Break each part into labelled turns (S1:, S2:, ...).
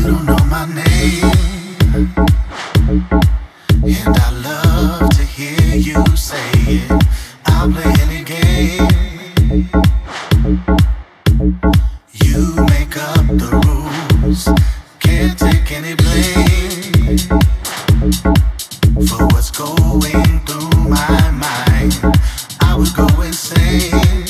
S1: don't know my name, and I love to hear you say it. I'll play any game. You make up the rules, can't take any blame for what's going through my mind. I would go insane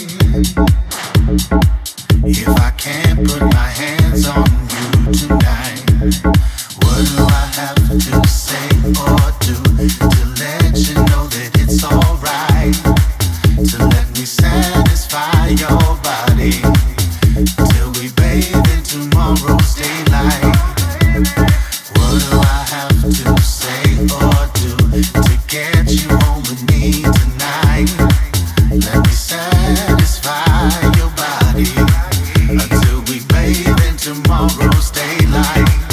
S1: if I can't put my hands on you tonight. What do I have to say or do to let you know that it's alright? To let me satisfy your body till we bathe in tomorrow's daylight. What do I have to say or do to get you home with me tonight? Let me satisfy your body until we bathe in tomorrow's daylight.